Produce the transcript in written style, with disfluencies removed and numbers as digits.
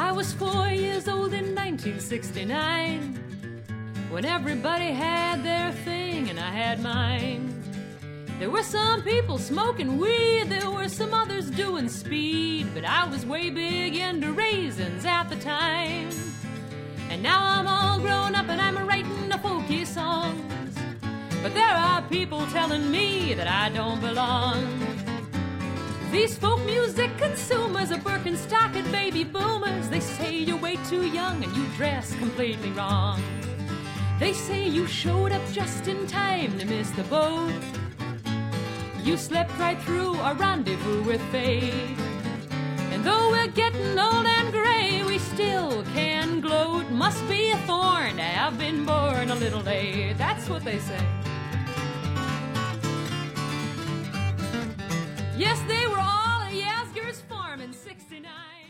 I was 4 years old in 1969, when everybody had their thing and I had mine. There were some people smoking weed, there were some others doing speed, but I was way big into raisins at the time. And now I'm all grown up and I'm writing the folky songs, but there are people telling me that I don't belong. These folk music consumers are Birkenstock and baby boomers. They say you're way too young and you dress completely wrong. They say you showed up just in time to miss the boat. You slept right through our rendezvous with fate. And though we're getting old and gray, we still can gloat. Must be a thorn to have been born a little late. That's what they say. Yes, they were all at Yasgur's farm in '69.